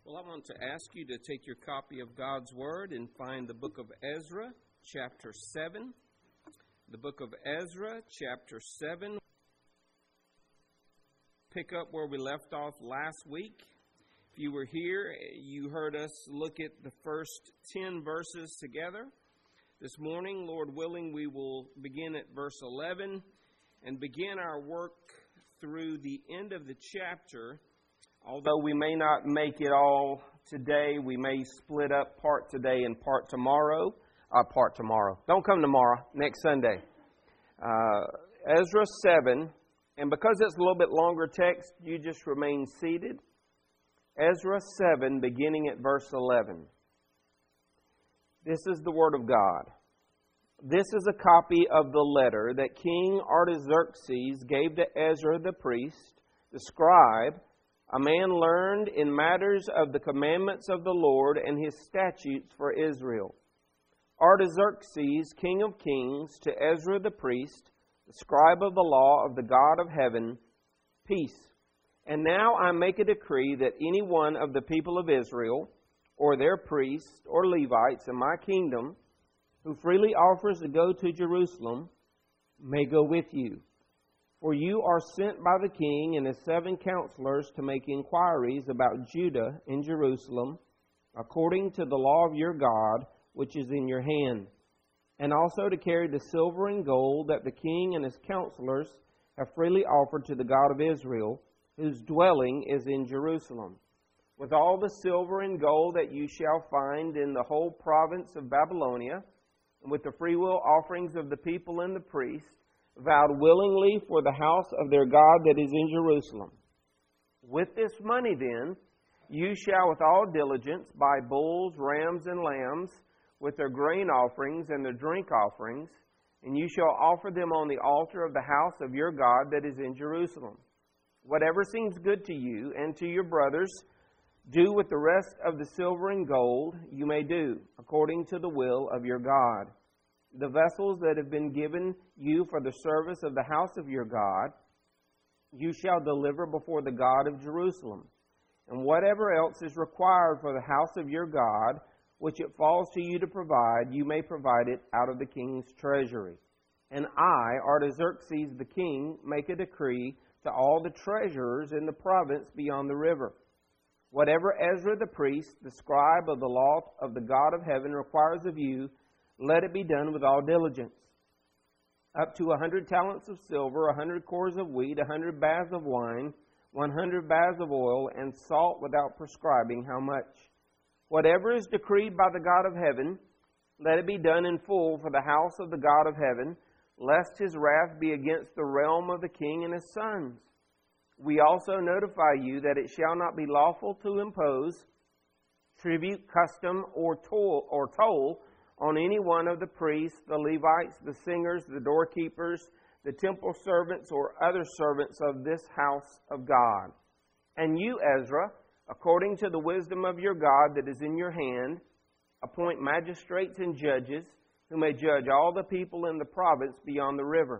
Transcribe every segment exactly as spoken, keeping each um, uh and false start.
Well, I want to ask you to take your copy of God's Word and find the book of Ezra, chapter seven. The book of Ezra, chapter seven. Pick up where we left off last week. If you were here, you heard us look at the first ten verses together. This morning, Lord willing, we will begin at verse eleven and begin our work through the end of the chapter. Although we may not make it all today, we may split up part today and part tomorrow. Uh, part tomorrow. Don't come tomorrow, next Sunday. Uh, Ezra seven, and because it's a little bit longer text, you just remain seated. Ezra seven, beginning at verse eleven. This is the Word of God. This is a copy of the letter that King Artaxerxes gave to Ezra the priest, the scribe, a man learned in matters of the commandments of the Lord and His statutes for Israel. Artaxerxes, king of kings, to Ezra the priest, the scribe of the law of the God of heaven, peace. And now I make a decree that any one of the people of Israel, or their priests or Levites in my kingdom, who freely offers to go to Jerusalem, may go with you. For you are sent by the king and his seven counselors to make inquiries about Judah in Jerusalem, according to the law of your God, which is in your hand, and also to carry the silver and gold that the king and his counselors have freely offered to the God of Israel, whose dwelling is in Jerusalem, with all the silver and gold that you shall find in the whole province of Babylonia, and with the freewill offerings of the people and the priests, vowed willingly for the house of their God that is in Jerusalem. With this money, then, you shall with all diligence buy bulls, rams, and lambs, with their grain offerings and their drink offerings, and you shall offer them on the altar of the house of your God that is in Jerusalem. Whatever seems good to you and to your brothers, do with the rest of the silver and gold you may do, according to the will of your God. The vessels that have been given you for the service of the house of your God, you shall deliver before the God of Jerusalem. And whatever else is required for the house of your God, which it falls to you to provide, you may provide it out of the king's treasury. And I, Artaxerxes the king, make a decree to all the treasurers in the province beyond the river. Whatever Ezra the priest, the scribe of the law of the God of heaven, requires of you, let it be done with all diligence. Up to a hundred talents of silver, a hundred cores of wheat, a hundred baths of wine, one hundred baths of oil, and salt without prescribing how much. Whatever is decreed by the God of heaven, let it be done in full for the house of the God of heaven, lest His wrath be against the realm of the king and his sons. We also notify you that it shall not be lawful to impose tribute, custom, or toll, or toll on any one of the priests, the Levites, the singers, the doorkeepers, the temple servants, or other servants of this house of God. And you, Ezra, according to the wisdom of your God that is in your hand, appoint magistrates and judges who may judge all the people in the province beyond the river,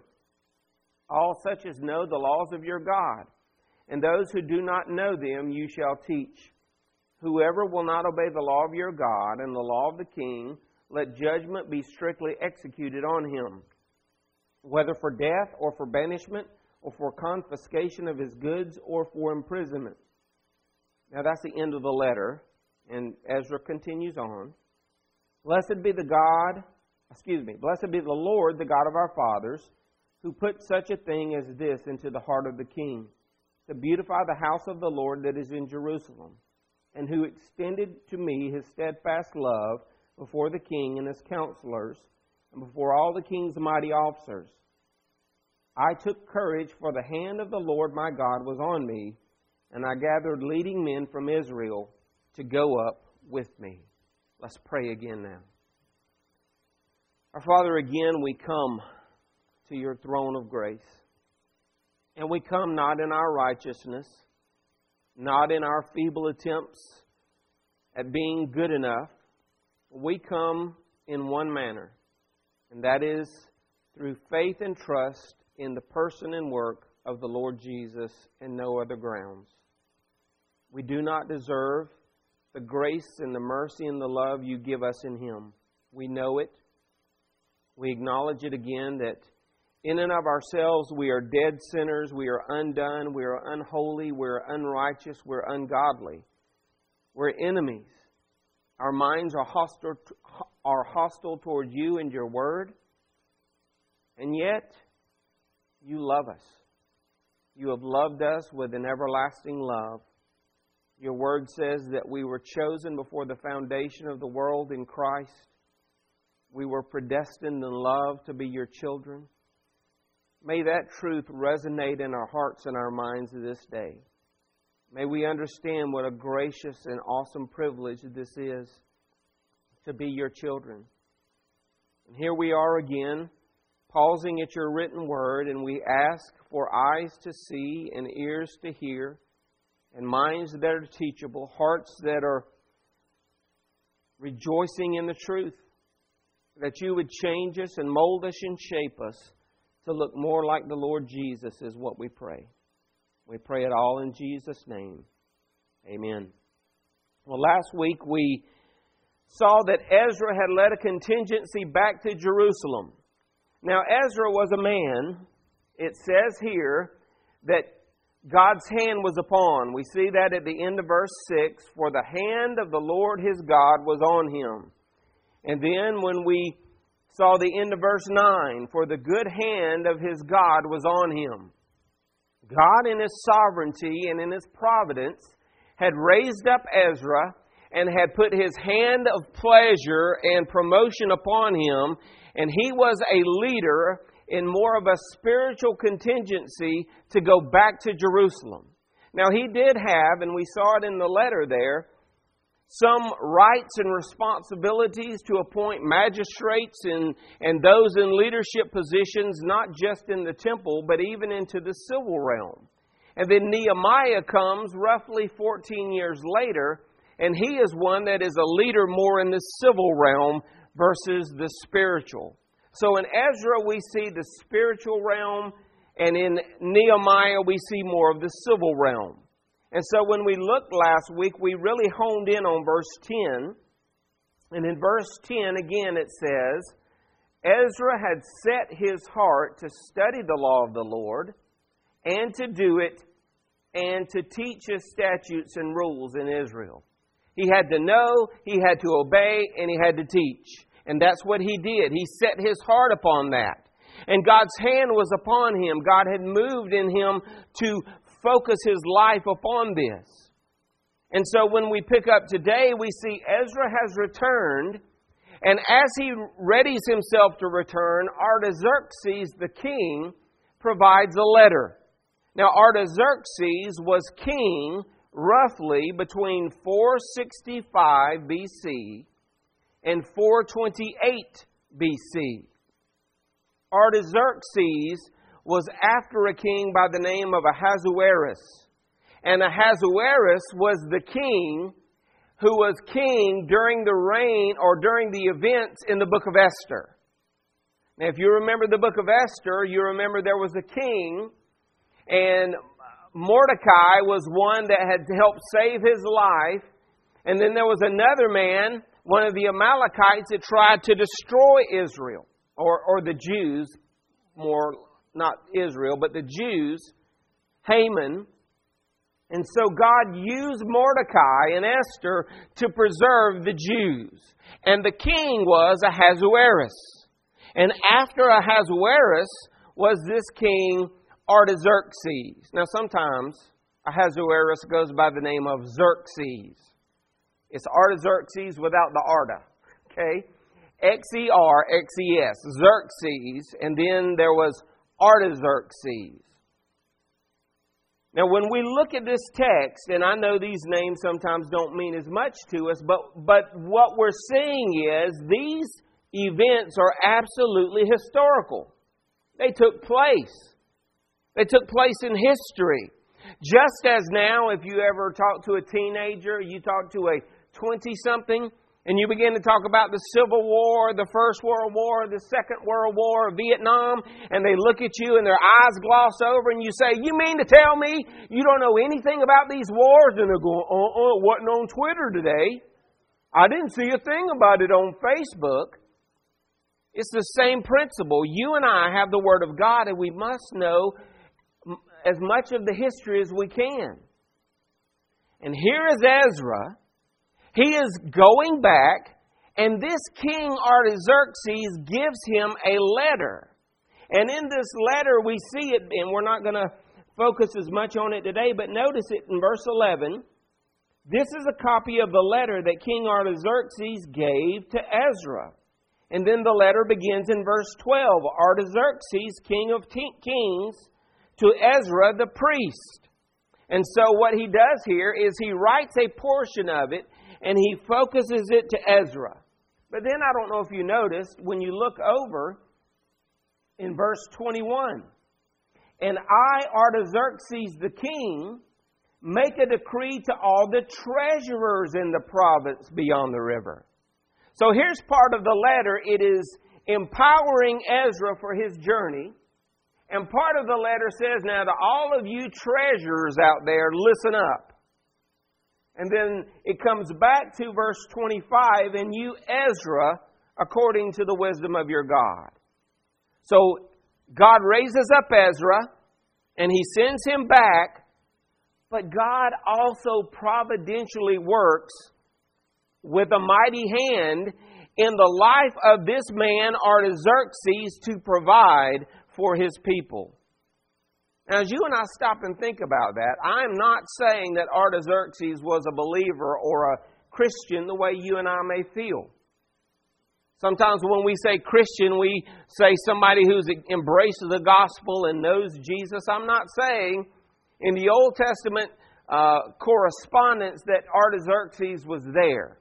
all such as know the laws of your God. And those who do not know them you shall teach. Whoever will not obey the law of your God and the law of the king, let judgment be strictly executed on him, whether for death or for banishment or for confiscation of his goods or for imprisonment. Now that's the end of the letter, and Ezra continues on. Blessed be the God, excuse me, blessed be the Lord, the God of our fathers, who put such a thing as this into the heart of the king, to beautify the house of the Lord that is in Jerusalem, and who extended to me His steadfast love before the king and his counselors, and before all the king's mighty officers. I took courage, for the hand of the Lord my God was on me, and I gathered leading men from Israel to go up with me. Let's pray again now. Our Father, again we come to your throne of grace. And we come not in our righteousness, not in our feeble attempts at being good enough. We come in one manner, and that is through faith and trust in the person and work of the Lord Jesus and no other grounds. We do not deserve the grace and the mercy and the love You give us in Him. We know it. We acknowledge it again that in and of ourselves we are dead sinners, we are undone, we are unholy, we are unrighteous, we're ungodly. We're enemies. Our minds are hostile, are hostile toward You and Your Word. And yet, You love us. You have loved us with an everlasting love. Your Word says that we were chosen before the foundation of the world in Christ. We were predestined in love to be Your children. May that truth resonate in our hearts and our minds this day. May we understand what a gracious and awesome privilege this is to be Your children. And here we are again, pausing at Your written Word, and we ask for eyes to see and ears to hear, and minds that are teachable, hearts that are rejoicing in the truth, that You would change us and mold us and shape us to look more like the Lord Jesus is what we pray. We pray it all in Jesus' name. Amen. Well, last week we saw that Ezra had led a contingency back to Jerusalem. Now, Ezra was a man. It says here that God's hand was upon. We see that at the end of verse six. For the hand of the Lord his God was on him. And then when we saw the end of verse nine, for the good hand of his God was on him. God in His sovereignty and in His providence had raised up Ezra and had put His hand of pleasure and promotion upon him. And he was a leader in more of a spiritual contingency to go back to Jerusalem. Now he did have, and we saw it in the letter there, some rights and responsibilities to appoint magistrates and, and those in leadership positions, not just in the temple, but even into the civil realm. And then Nehemiah comes roughly fourteen years later, and he is one that is a leader more in the civil realm versus the spiritual. So in Ezra we see the spiritual realm, and in Nehemiah we see more of the civil realm. And so when we looked last week, we really honed in on verse ten. And in verse ten, again, it says, Ezra had set his heart to study the law of the Lord, and to do it, and to teach His statutes and rules in Israel. He had to know, he had to obey, and he had to teach. And that's what he did. He set his heart upon that. And God's hand was upon him. God had moved in him to focus his life upon this. And so when we pick up today, we see Ezra has returned. And as he readies himself to return, Artaxerxes, the king, provides a letter. Now, Artaxerxes was king roughly between four sixty-five B C and four twenty-eight B C. Artaxerxes was after a king by the name of Ahasuerus. And Ahasuerus was the king who was king during the reign or during the events in the book of Esther. Now, if you remember the book of Esther, you remember there was a king, and Mordecai was one that had helped save his life. And then there was another man, one of the Amalekites, that tried to destroy Israel, or, or the Jews, more, not Israel, but the Jews, Haman. And so God used Mordecai and Esther to preserve the Jews. And the king was Ahasuerus. And after Ahasuerus was this king Artaxerxes. Now sometimes Ahasuerus goes by the name of Xerxes. It's Artaxerxes without the Arta. Okay? X E R X E S. Xerxes. And then there was Artaxerxes. Now, when we look at this text, and I know these names sometimes don't mean as much to us, but, but what we're seeing is these events are absolutely historical. They took place. They took place in history. Just as now, if you ever talk to a teenager, you talk to a twenty-something, And you begin to talk about the Civil War, the First World War, the Second World War, Vietnam, and they look at you and their eyes gloss over and you say, you mean to tell me you don't know anything about these wars? And they're going, uh-uh, it wasn't on Twitter today. I didn't see a thing about it on Facebook. It's the same principle. You and I have the Word of God, and we must know as much of the history as we can. And here is Ezra. He is going back, and this King Artaxerxes gives him a letter. And in this letter we see it, and we're not going to focus as much on it today, but notice it in verse eleven. This is a copy of the letter that King Artaxerxes gave to Ezra. And then the letter begins in verse twelve. Artaxerxes, king of kings, to Ezra the priest. And so what he does here is he writes a portion of it, and he focuses it to Ezra. But then I don't know if you noticed, when you look over in verse twenty-one, and I, Artaxerxes the king, make a decree to all the treasurers in the province beyond the river. So here's part of the letter. It is empowering Ezra for his journey. And part of the letter says, now to all of you treasurers out there, listen up. And then it comes back to verse twenty-five, and you, Ezra, according to the wisdom of your God. So God raises up Ezra, and He sends him back, but God also providentially works with a mighty hand in the life of this man, Artaxerxes, to provide for his people. Now, as you and I stop and think about that, I'm not saying that Artaxerxes was a believer or a Christian the way you and I may feel. Sometimes when we say Christian, we say somebody who's embraced the gospel and knows Jesus. I'm not saying in the Old Testament uh, correspondence that Artaxerxes was there.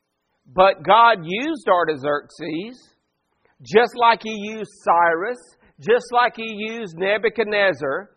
But God used Artaxerxes just like He used Cyrus, just like He used Nebuchadnezzar.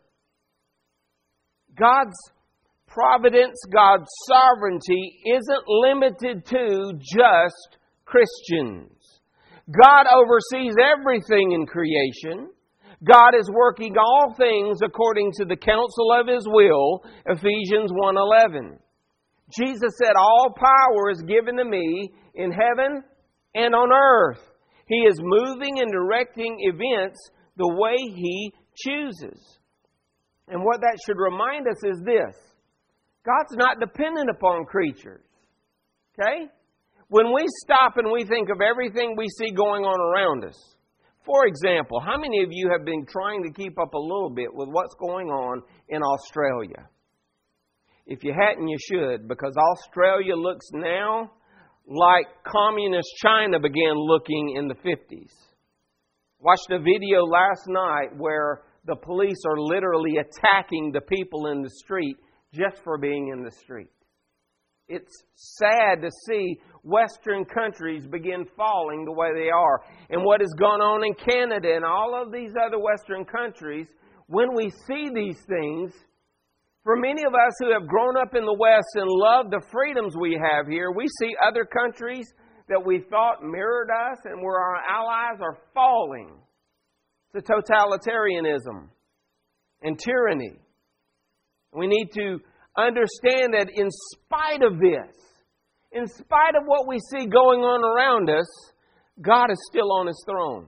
God's providence, God's sovereignty isn't limited to just Christians. God oversees everything in creation. God is working all things according to the counsel of His will, Ephesians one eleven. Jesus said, all power is given to me in heaven and on earth. He is moving and directing events the way He chooses. And what that should remind us is this. God's not dependent upon creatures. Okay? When we stop and we think of everything we see going on around us. For example, how many of you have been trying to keep up a little bit with what's going on in Australia? If you hadn't, you should, because Australia looks now like communist China began looking in the fifties. Watched a video last night where the police are literally attacking the people in the street just for being in the street. It's sad to see Western countries begin falling the way they are. And what has gone on in Canada and all of these other Western countries, when we see these things, for many of us who have grown up in the West and love the freedoms we have here, we see other countries that we thought mirrored us and were our allies are falling to totalitarianism and tyranny. We need to understand that in spite of this, in spite of what we see going on around us, God is still on His throne.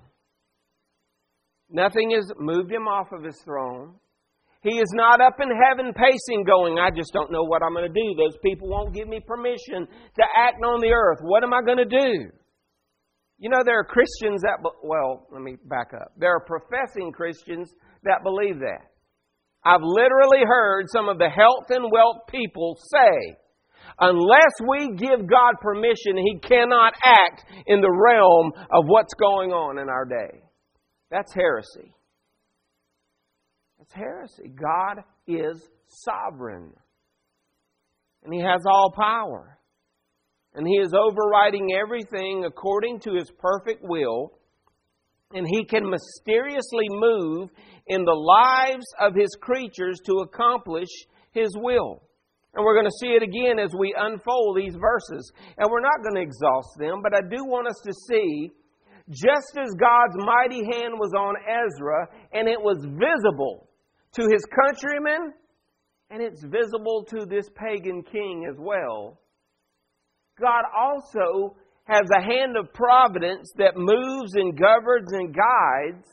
Nothing has moved Him off of His throne. He is not up in heaven pacing going, I just don't know what I'm going to do. Those people won't give me permission to act on the earth. What am I going to do? You know, there are Christians that, well, let me back up. There are professing Christians that believe that. I've literally heard some of the health and wealth people say, unless we give God permission, He cannot act in the realm of what's going on in our day. That's heresy. That's heresy. God is sovereign. And He has all power. And He is overriding everything according to His perfect will. And He can mysteriously move in the lives of His creatures to accomplish His will. And we're going to see it again as we unfold these verses. And we're not going to exhaust them, but I do want us to see, just as God's mighty hand was on Ezra, and it was visible to his countrymen, and it's visible to this pagan king as well, God also has a hand of providence that moves and governs and guides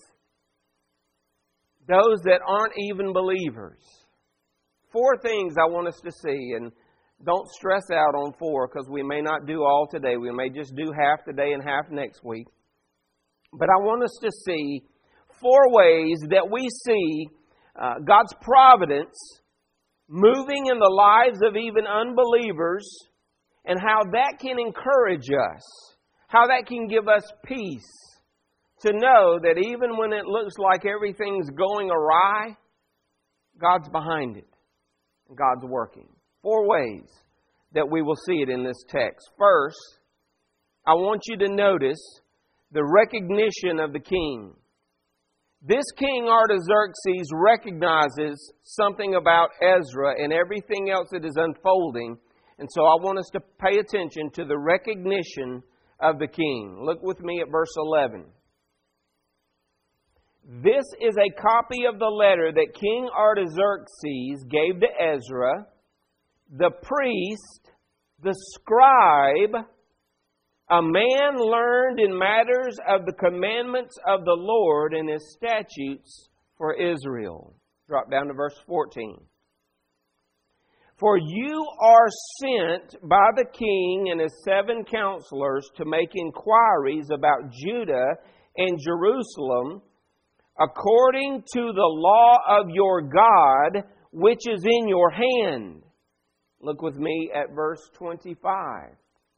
those that aren't even believers. Four things I want us to see, and don't stress out on four because we may not do all today. We may just do half today and half next week. But I want us to see four ways that we see uh, God's providence moving in the lives of even unbelievers, and how that can encourage us, how that can give us peace to know that even when it looks like everything's going awry, God's behind it. God's working. Four ways that we will see it in this text. First, I want you to notice the recognition of the king. This king Artaxerxes recognizes something about Ezra and everything else that is unfolding. And so I want us to pay attention to the recognition of the king. Look with me at verse eleven. This is a copy of the letter that King Artaxerxes gave to Ezra, the priest, the scribe, a man learned in matters of the commandments of the Lord and His statutes for Israel. Drop down to verse fourteen. For you are sent by the king and his seven counselors to make inquiries about Judah and Jerusalem, according to the law of your God, which is in your hand. Look with me at verse twenty-five.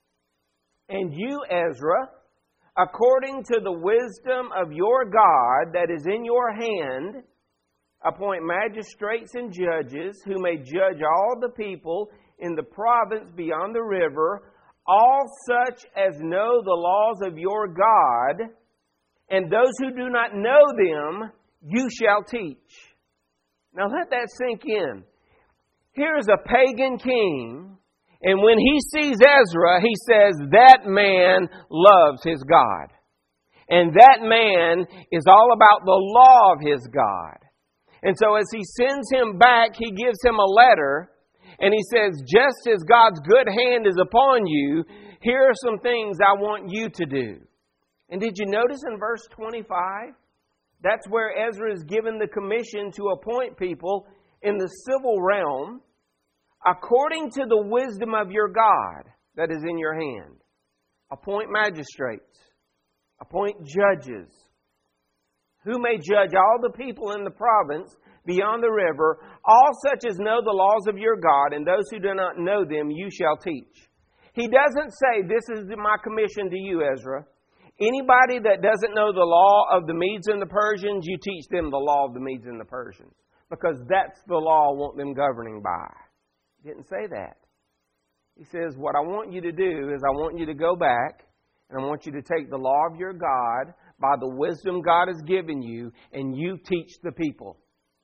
And you, Ezra, according to the wisdom of your God that is in your hand, appoint magistrates and judges who may judge all the people in the province beyond the river, all such as know the laws of your God, and those who do not know them, you shall teach. Now let that sink in. Here's a pagan king, and when he sees Ezra, he says, that man loves his God. And that man is all about the law of his God. And so as he sends him back, he gives him a letter, and he says, just as God's good hand is upon you, here are some things I want you to do. And did you notice in verse twenty-five? That's where Ezra is given the commission to appoint people in the civil realm according to the wisdom of your God that is in your hand. Appoint magistrates. Appoint judges, who may judge all the people in the province beyond the river, all such as know the laws of your God, and those who do not know them you shall teach. He doesn't say, this is my commission to you, Ezra. Anybody that doesn't know the law of the Medes and the Persians, you teach them the law of the Medes and the Persians. Because that's the law I want them governing by. He didn't say that. He says, what I want you to do is I want you to go back and I want you to take the law of your God by the wisdom God has given you, and you teach the people.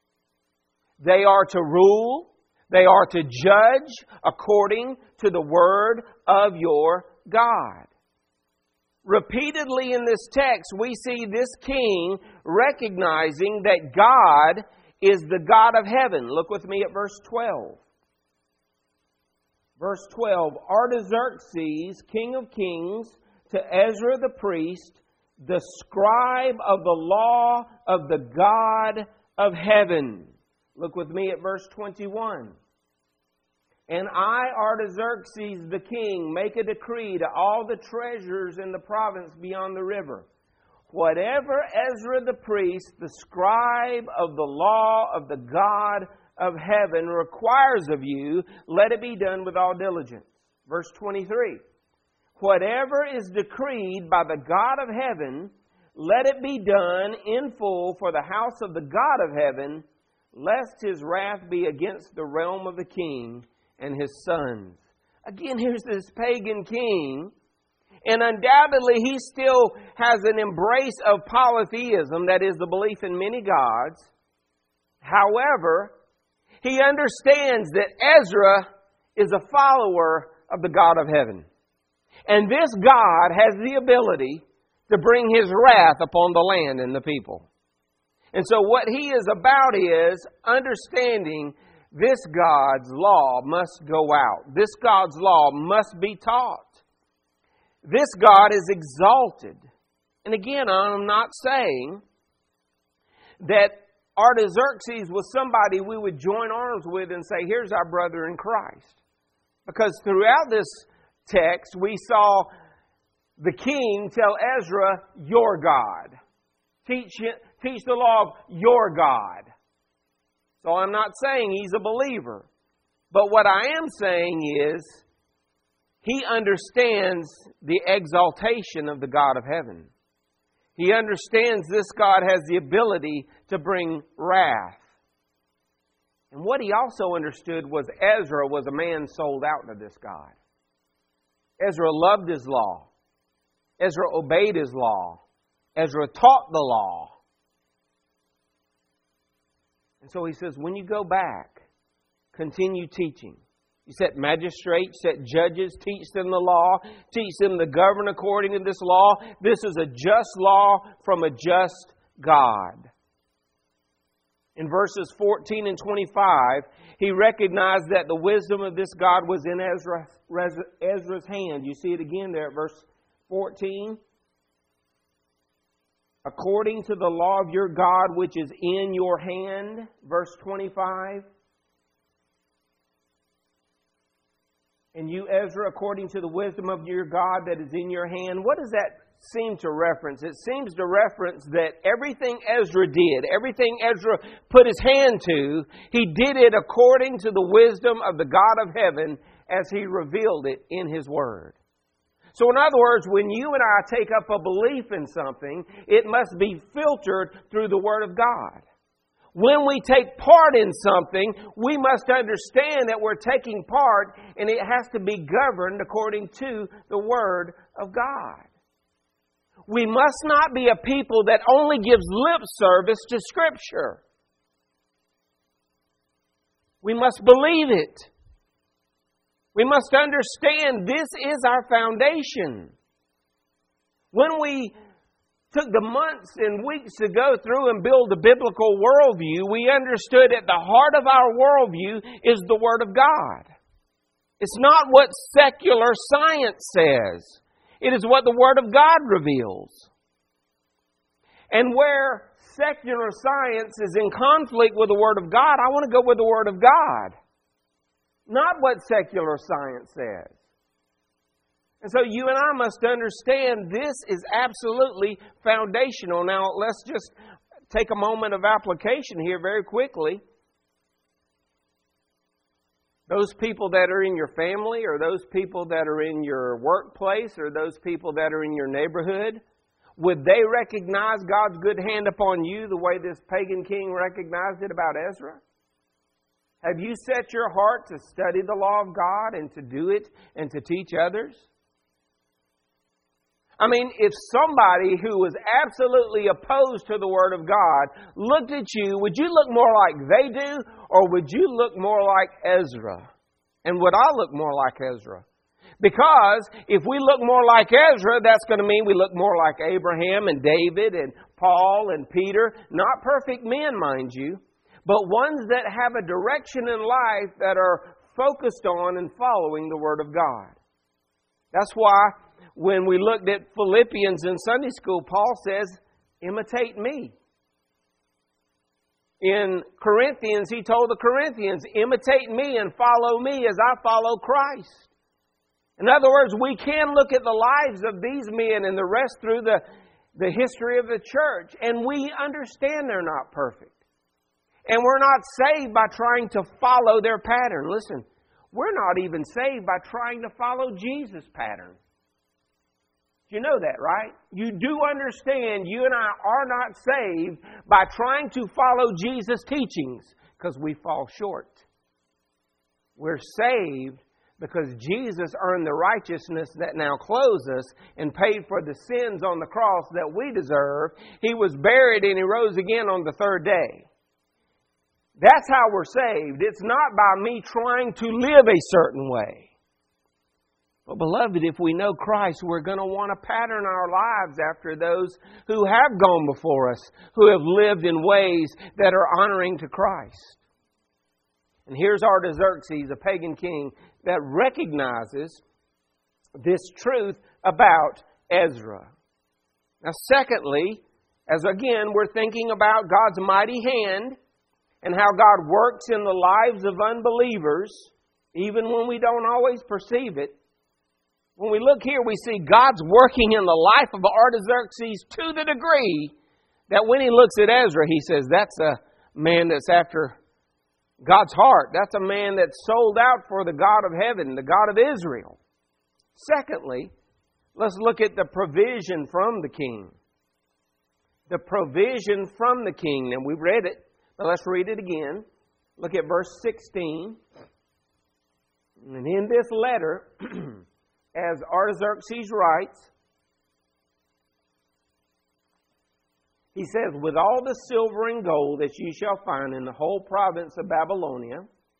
They are to rule. They are to judge according to the word of your God. Repeatedly in this text, we see this king recognizing that God is the God of heaven. Look with me at verse twelve. Verse twelve, Artaxerxes, king of kings, to Ezra the priest, the scribe of the law of the God of heaven. Look with me at verse twenty-one. And I, Artaxerxes the king, make a decree to all the treasurers in the province beyond the river. Whatever Ezra the priest, the scribe of the law of the God of heaven, requires of you, let it be done with all diligence. Verse twenty-three. Whatever is decreed by the God of heaven, let it be done in full for the house of the God of heaven, lest his wrath be against the realm of the king and his sons. Again, here's this pagan king, and undoubtedly he still has an embrace of polytheism, that is the belief in many gods. However, he understands that Ezra is a follower of the God of heaven. And this God has the ability to bring His wrath upon the land and the people. And so what He is about is understanding this God's law must go out. This God's law must be taught. This God is exalted. And again, I'm not saying that Artaxerxes was somebody we would join arms with and say, here's our brother in Christ. Because throughout this text, we saw the king tell Ezra, your God. Teach, teach the law of your God. So I'm not saying he's a believer. But what I am saying is, he understands the exaltation of the God of heaven. He understands this God has the ability to bring wrath. And what he also understood was Ezra was a man sold out to this God. Ezra loved His law. Ezra obeyed His law. Ezra taught the law. And so he says, when you go back, continue teaching. You set magistrates, set judges, teach them the law, teach them to govern according to this law. This is a just law from a just God. In verses fourteen and twenty-five, he recognized that the wisdom of this God was in Ezra, Ezra's hand. You see it again there at verse fourteen. According to the law of your God which is in your hand. Verse twenty-five. And you, Ezra, according to the wisdom of your God that is in your hand. What does that seem to reference? It seems to reference that everything Ezra did, everything Ezra put his hand to, he did it according to the wisdom of the God of heaven as He revealed it in His Word. So in other words, when you and I take up a belief in something, it must be filtered through the Word of God. When we take part in something, we must understand that we're taking part and it has to be governed according to the Word of God. We must not be a people that only gives lip service to Scripture. We must believe it. We must understand this is our foundation. When we took the months and weeks to go through and build a biblical worldview, we understood at the heart of our worldview is the Word of God. It's not what secular science says. It is what the Word of God reveals. And where secular science is in conflict with the Word of God, I want to go with the Word of God. Not what secular science says. And so you and I must understand this is absolutely foundational. Now, let's just take a moment of application here very quickly. Those people that are in your family, or those people that are in your workplace, or those people that are in your neighborhood, would they recognize God's good hand upon you the way this pagan king recognized it about Ezra? Have you set your heart to study the law of God and to do it and to teach others? I mean, if somebody who was absolutely opposed to the Word of God looked at you, would you look more like they do, or would you look more like Ezra? And would I look more like Ezra? Because if we look more like Ezra, that's going to mean we look more like Abraham and David and Paul and Peter. Not perfect men, mind you, but ones that have a direction in life that are focused on and following the Word of God. That's why when we looked at Philippians in Sunday school, Paul says, imitate me. In Corinthians, he told the Corinthians, imitate me and follow me as I follow Christ. In other words, we can look at the lives of these men and the rest through the, the history of the church, and we understand they're not perfect. And we're not saved by trying to follow their pattern. Listen, we're not even saved by trying to follow Jesus' pattern. You know that, right? You do understand you and I are not saved by trying to follow Jesus' teachings because we fall short. We're saved because Jesus earned the righteousness that now clothes us and paid for the sins on the cross that we deserve. He was buried and He rose again on the third day. That's how we're saved. It's not by me trying to live a certain way. But beloved, if we know Christ, we're going to want to pattern our lives after those who have gone before us, who have lived in ways that are honoring to Christ. And here's Artaxerxes, a pagan king, that recognizes this truth about Ezra. Now, secondly, as again we're thinking about God's mighty hand and how God works in the lives of unbelievers, even when we don't always perceive it, when we look here, we see God's working in the life of Artaxerxes to the degree that when he looks at Ezra, he says, that's a man that's after God's heart. That's a man that's sold out for the God of heaven, the God of Israel. Secondly, let's look at the provision from the king. The provision from the king. And we read it, but let's read it again. Look at verse sixteen. And in this letter, as Artaxerxes writes, he says, with all the silver and gold that you shall find in the whole province of Babylonia,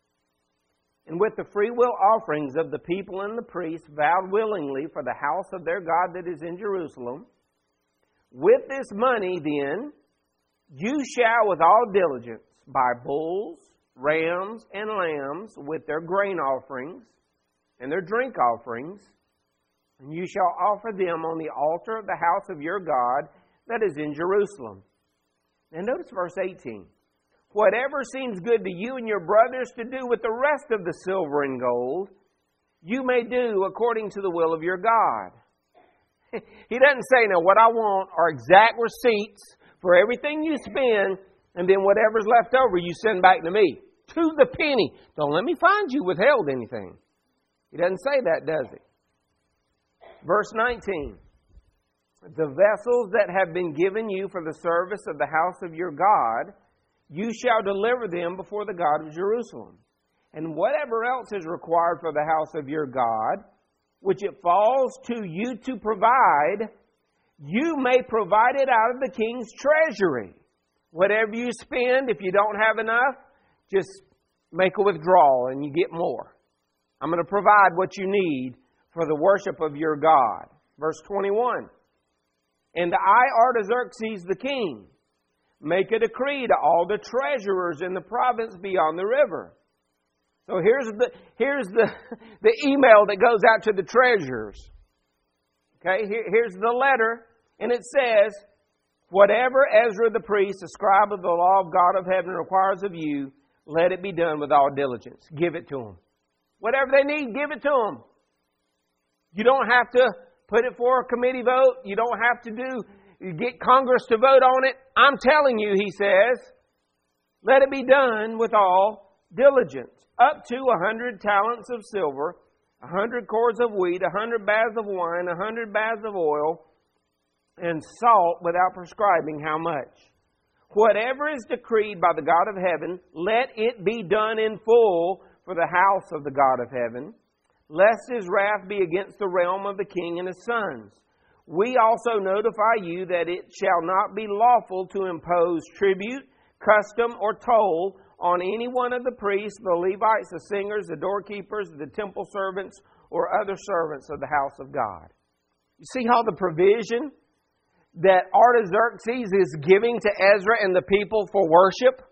and with the freewill offerings of the people and the priests vowed willingly for the house of their God that is in Jerusalem, with this money then, you shall with all diligence buy bulls, rams, and lambs with their grain offerings and their drink offerings, and you shall offer them on the altar of the house of your God that is in Jerusalem. Now notice verse eighteen. Whatever seems good to you and your brothers to do with the rest of the silver and gold, you may do according to the will of your God. He doesn't say, now what I want are exact receipts for everything you spend, and then whatever's left over you send back to me. To the penny. Don't let me find you withheld anything. He doesn't say that, does he? Verse nineteen. The vessels that have been given you for the service of the house of your God, you shall deliver them before the God of Jerusalem. And whatever else is required for the house of your God, which it falls to you to provide, you may provide it out of the king's treasury. Whatever you spend, if you don't have enough, just make a withdrawal and you get more. I'm going to provide what you need for the worship of your God. Verse twenty-one. And I, Artaxerxes the king, make a decree to all the treasurers in the province beyond the river. So here's the here's the, the email that goes out to the treasurers. Okay, Here, here's the letter, and it says, whatever Ezra the priest, a scribe of the law of God of heaven, requires of you, let it be done with all diligence. Give it to them. Whatever they need, give it to them. You don't have to put it for a committee vote. You don't have to do get Congress to vote on it. I'm telling you, he says, let it be done with all diligence. Up to a hundred talents of silver, a hundred cords of wheat, a hundred baths of wine, a hundred baths of oil, and salt without prescribing how much. Whatever is decreed by the God of heaven, let it be done in full for the house of the God of heaven, lest his wrath be against the realm of the king and his sons. We also notify you that it shall not be lawful to impose tribute, custom, or toll on any one of the priests, the Levites, the singers, the doorkeepers, the temple servants, or other servants of the house of God. You see how the provision that Artaxerxes is giving to Ezra and the people for worship?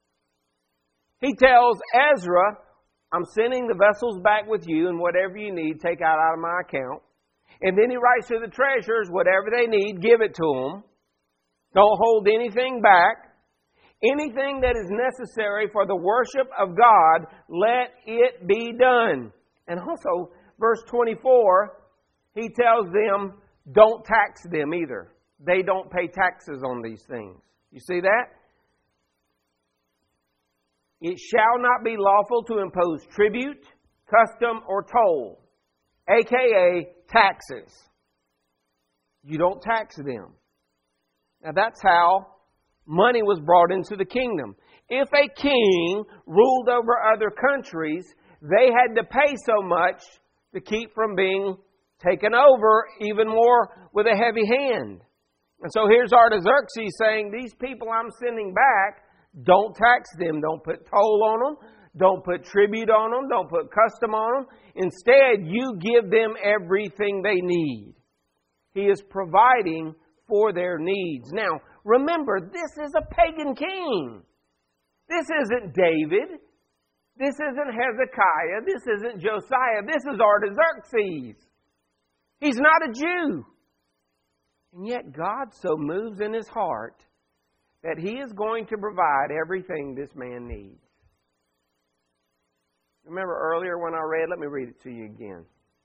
He tells Ezra, I'm sending the vessels back with you, and whatever you need, take out out of my account. And then he writes to the treasurers, whatever they need, give it to them. Don't hold anything back. Anything that is necessary for the worship of God, let it be done. And also, verse twenty-four, he tells them, don't tax them either. They don't pay taxes on these things. You see that? It shall not be lawful to impose tribute, custom, or toll, a k a taxes. You don't tax them. Now that's how money was brought into the kingdom. If a king ruled over other countries, they had to pay so much to keep from being taken over even more with a heavy hand. And so here's Artaxerxes saying, these people I'm sending back, Don't tax them. Don't put toll on them. Don't put tribute on them. Don't put custom on them. Instead, you give them everything they need. He is providing for their needs. Now, remember, this is a pagan king. This isn't David. This isn't Hezekiah. This isn't Josiah. This is Artaxerxes. He's not a Jew. And yet God so moves in his heart that he is going to provide everything this man needs. Remember earlier when I read, let me read it to you again.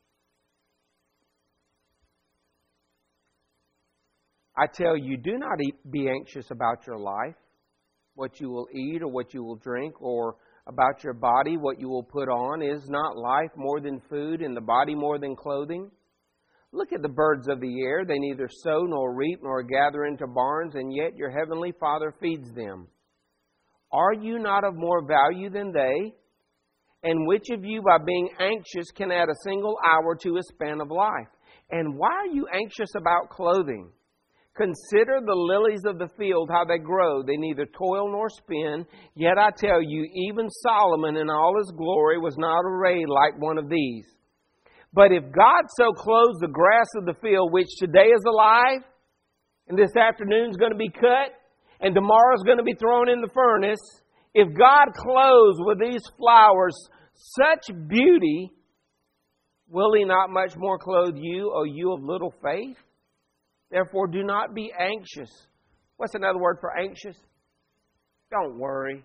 I tell you, do not be anxious about your life, what you will eat or what you will drink, or about your body, what you will put on. Is not life more than food, and the body more than clothing? Look at the birds of the air. They neither sow nor reap nor gather into barns, and yet your heavenly Father feeds them. Are you not of more value than they? And which of you, by being anxious, can add a single hour to his span of life? And why are you anxious about clothing? Consider the lilies of the field, how they grow. They neither toil nor spin. Yet I tell you, even Solomon in all his glory was not arrayed like one of these. But if God so clothes the grass of the field, which today is alive, and this afternoon is going to be cut, and tomorrow is going to be thrown in the furnace, if God clothes with these flowers such beauty, will He not much more clothe you, O you of little faith? Therefore, do not be anxious. What's another word for anxious? Don't worry.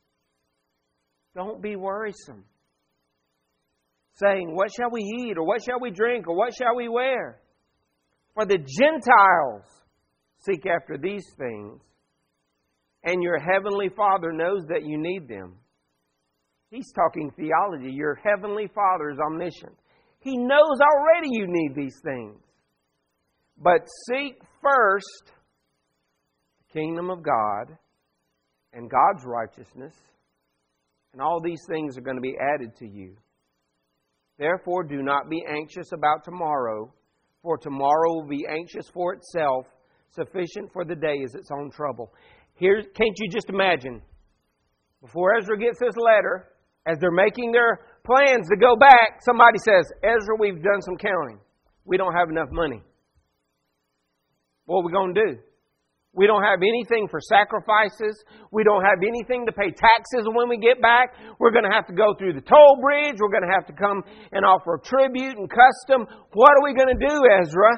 Don't be worrisome. Saying, what shall we eat, or what shall we drink, or what shall we wear? For the Gentiles seek after these things, and your heavenly Father knows that you need them. He's talking theology. Your heavenly Father is omniscient. He knows already you need these things. But seek first the kingdom of God and God's righteousness, and all these things are going to be added to you. Therefore, do not be anxious about tomorrow, for tomorrow will be anxious for itself. Sufficient for the day is its own trouble. Here, can't you just imagine, before Ezra gets this letter, as they're making their plans to go back, somebody says, Ezra, we've done some counting. We don't have enough money. What are we going to do? We don't have anything for sacrifices. We don't have anything to pay taxes when we get back. We're going to have to go through the toll bridge. We're going to have to come and offer tribute and custom. What are we going to do, Ezra?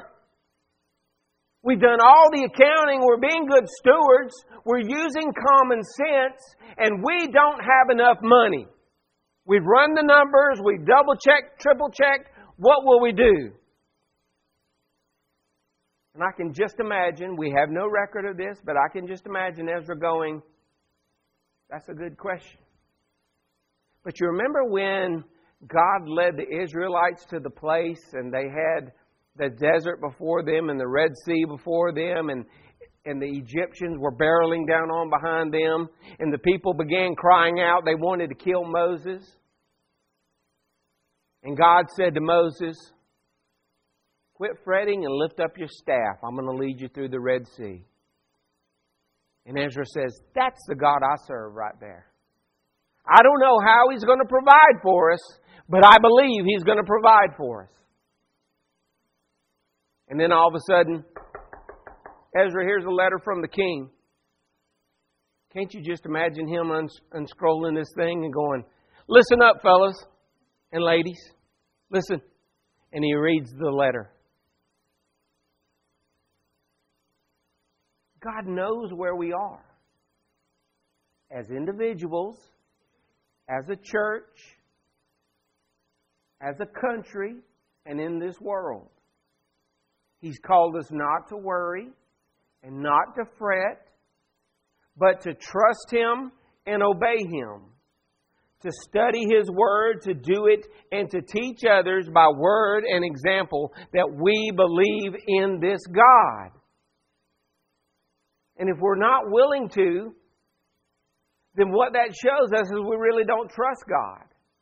We've done all the accounting. We're being good stewards. We're using common sense. And we don't have enough money. We've run the numbers. We've double-checked, triple-checked. What will we do? And I can just imagine, we have no record of this, but I can just imagine Ezra going, that's a good question. But you remember when God led the Israelites to the place and they had the desert before them and the Red Sea before them, and, and the Egyptians were barreling down on behind them, and the people began crying out. They wanted to kill Moses. And God said to Moses, quit fretting and lift up your staff. I'm going to lead you through the Red Sea. And Ezra says, that's the God I serve right there. I don't know how He's going to provide for us, but I believe He's going to provide for us. And then all of a sudden, Ezra, here's a letter from the king. Can't you just imagine him uns- unscrolling this thing and going, listen up, fellas and ladies. Listen. And he reads the letter. God knows where we are. As individuals, as a church, as a country, and in this world. He's called us not to worry and not to fret, but to trust Him and obey Him. To study His Word, to do it, and to teach others by word and example that we believe in this God. And if we're not willing to, then what that shows us is we really don't trust God.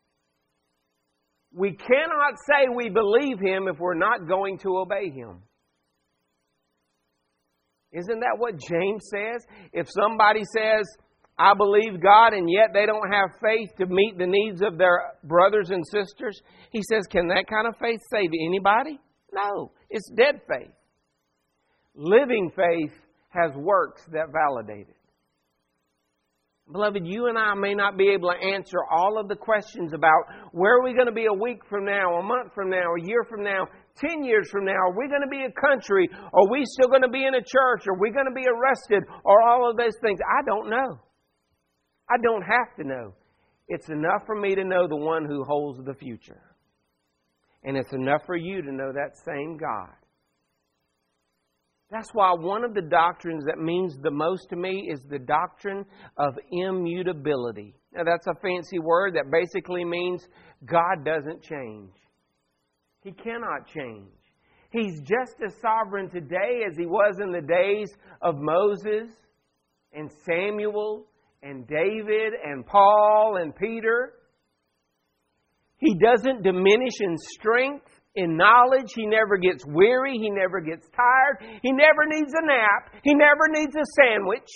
We cannot say we believe Him if we're not going to obey Him. Isn't that what James says? If somebody says, I believe God, and yet they don't have faith to meet the needs of their brothers and sisters. He says, can that kind of faith save anybody? No, it's dead faith. Living faith has works that validate it. Beloved, you and I may not be able to answer all of the questions about where are we going to be a week from now, a month from now, a year from now, ten years from now. Are we going to be a country? Are we still going to be in a church? Are we going to be arrested? Or all of those things? I don't know. I don't have to know. It's enough for me to know the one who holds the future. And it's enough for you to know that same God. That's why one of the doctrines that means the most to me is the doctrine of immutability. Now, that's a fancy word that basically means God doesn't change. He cannot change. He's just as sovereign today as He was in the days of Moses and Samuel and David and Paul and Peter. He doesn't diminish in strength, in knowledge. He never gets weary. He never gets tired. He never needs a nap. He never needs a sandwich.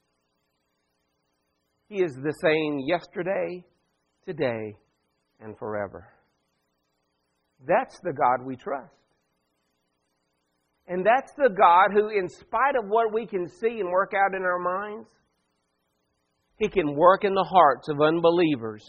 He is the same yesterday, today, and forever. That's the God we trust. And that's the God who, in spite of what we can see and work out in our minds, He can work in the hearts of unbelievers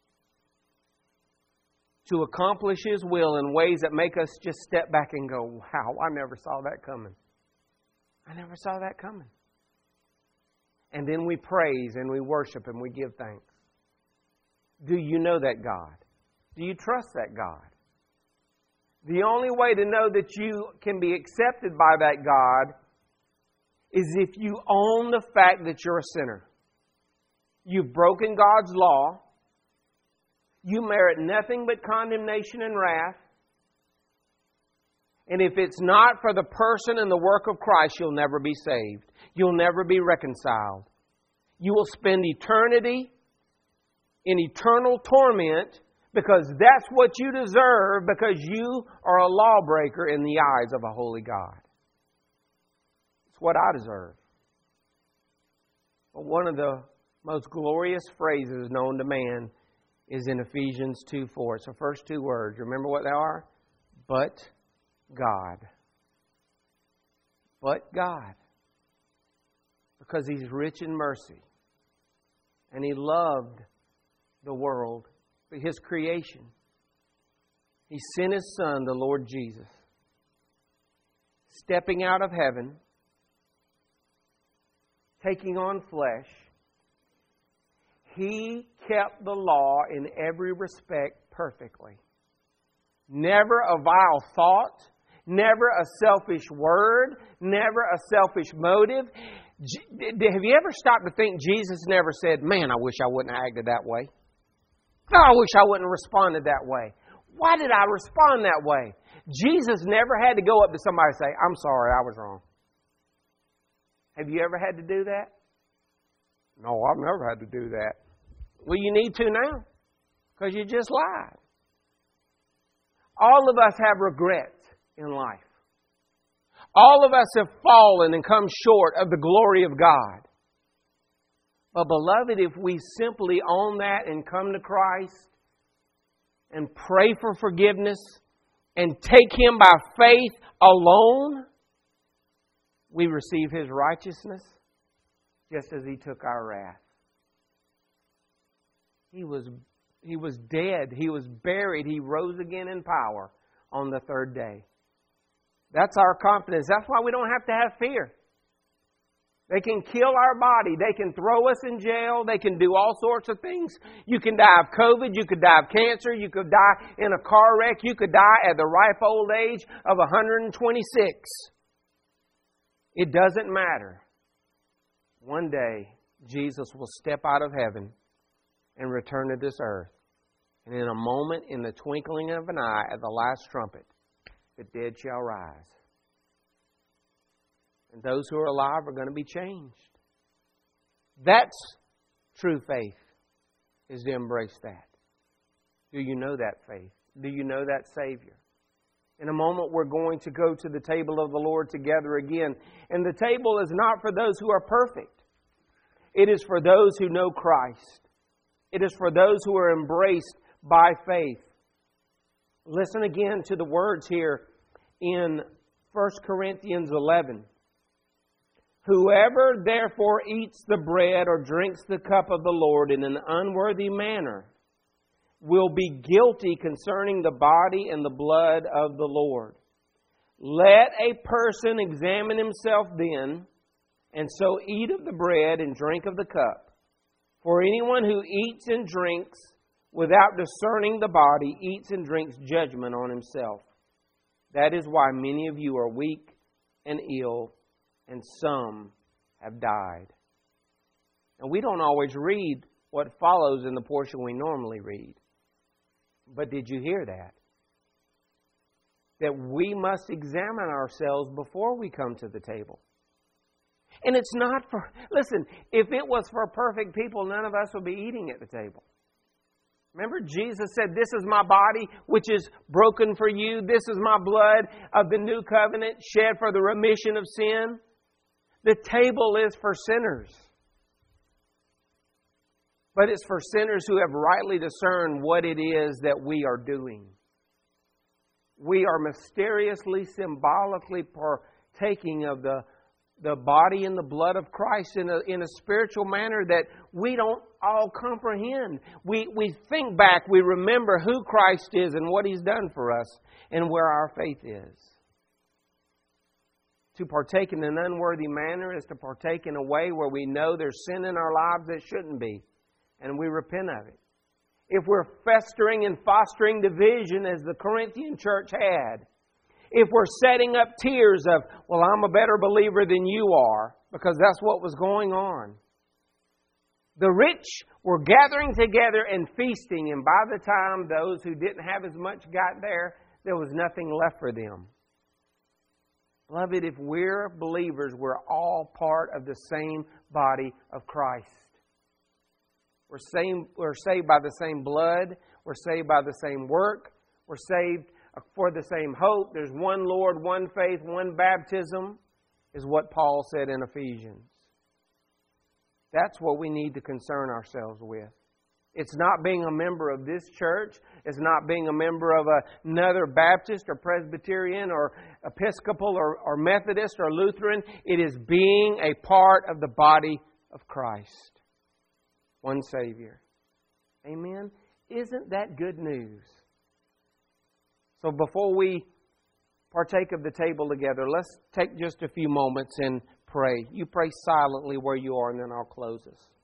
to accomplish His will in ways that make us just step back and go, wow, I never saw that coming. I never saw that coming. And then we praise and we worship and we give thanks. Do you know that God? Do you trust that God? The only way to know that you can be accepted by that God is if you own the fact that you're a sinner. You've broken God's law. You merit nothing but condemnation and wrath. And if it's not for the person and the work of Christ, you'll never be saved. You'll never be reconciled. You will spend eternity in eternal torment because that's what you deserve because you are a lawbreaker in the eyes of a holy God. It's what I deserve. But one of the most glorious phrases known to man is in Ephesians two four. It's the first two words. Remember what they are? But God. But God. Because He's rich in mercy. And He loved the world, His creation. He sent His Son, the Lord Jesus, stepping out of heaven, taking on flesh. He kept the law in every respect perfectly. Never a vile thought, never a selfish word, never a selfish motive. Have you ever stopped to think Jesus never said, man, I wish I wouldn't have acted that way? Oh, I wish I wouldn't have responded that way. Why did I respond that way? Jesus never had to go up to somebody and say, I'm sorry, I was wrong. Have you ever had to do that? No, I've never had to do that. Well, you need to now, because you just lied. All of us have regret in life. All of us have fallen and come short of the glory of God. But beloved, if we simply own that and come to Christ and pray for forgiveness and take Him by faith alone, we receive His righteousness just as He took our wrath. He was, he was dead. He was buried. He rose again in power on the third day. That's our confidence. That's why we don't have to have fear. They can kill our body. They can throw us in jail. They can do all sorts of things. You can die of COVID. You could die of cancer. You could die in a car wreck. You could die at the ripe old age of one hundred twenty-six. It doesn't matter. One day, Jesus will step out of heaven and return to this earth. And in a moment, in the twinkling of an eye, at the last trumpet, the dead shall rise. And those who are alive are going to be changed. That's true faith, is to embrace that. Do you know that faith? Do you know that Savior? In a moment, we're going to go to the table of the Lord together again. And the table is not for those who are perfect. It is for those who know Christ. It is for those who are embraced by faith. Listen again to the words here in First Corinthians eleven. Whoever therefore eats the bread or drinks the cup of the Lord in an unworthy manner will be guilty concerning the body and the blood of the Lord. Let a person examine himself then, and so eat of the bread and drink of the cup. For anyone who eats and drinks without discerning the body eats and drinks judgment on himself. That is why many of you are weak and ill, and some have died. And we don't always read what follows in the portion we normally read. But did you hear that? That we must examine ourselves before we come to the table. And it's not for, listen, if it was for perfect people, none of us would be eating at the table. Remember, Jesus said, this is my body, which is broken for you. This is my blood of the new covenant, shed for the remission of sin. The table is for sinners. But it's for sinners who have rightly discerned what it is that we are doing. We are mysteriously, symbolically partaking of the, the body and the blood of Christ in a, in a spiritual manner that we don't all comprehend. We, we think back, we remember who Christ is and what He's done for us and where our faith is. To partake in an unworthy manner is to partake in a way where we know there's sin in our lives that shouldn't be, and we repent of it. If we're festering and fostering division as the Corinthian church had, if we're setting up tiers of, well, I'm a better believer than you are, because that's what was going on. The rich were gathering together and feasting, and by the time those who didn't have as much got there, there was nothing left for them. Beloved, if we're believers, we're all part of the same body of Christ. We're saved, we're saved by the same blood. We're saved by the same work. We're saved for the same hope. There's one Lord, one faith, one baptism, is what Paul said in Ephesians. That's what we need to concern ourselves with. It's not being a member of this church. It's not being a member of another Baptist or Presbyterian or Episcopal or, or Methodist or Lutheran. It is being a part of the body of Christ. One Savior. Amen? Isn't that good news? So before we partake of the table together, let's take just a few moments and pray. You pray silently where you are, and then I'll close us.